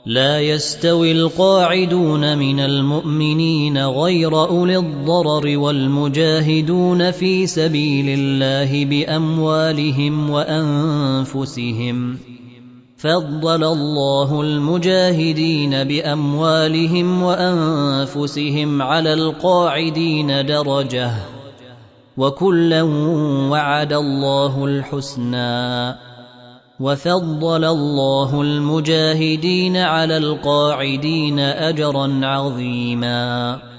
لا يستوي القاعدون من المؤمنين غير أولي الضرر والمجاهدون في سبيل الله بأموالهم وأنفسهم فضل الله المجاهدين بأموالهم وأنفسهم على القاعدين درجة وكلا وعد الله الحسنى وفضل الله المجاهدين على القاعدين أجرا عظيما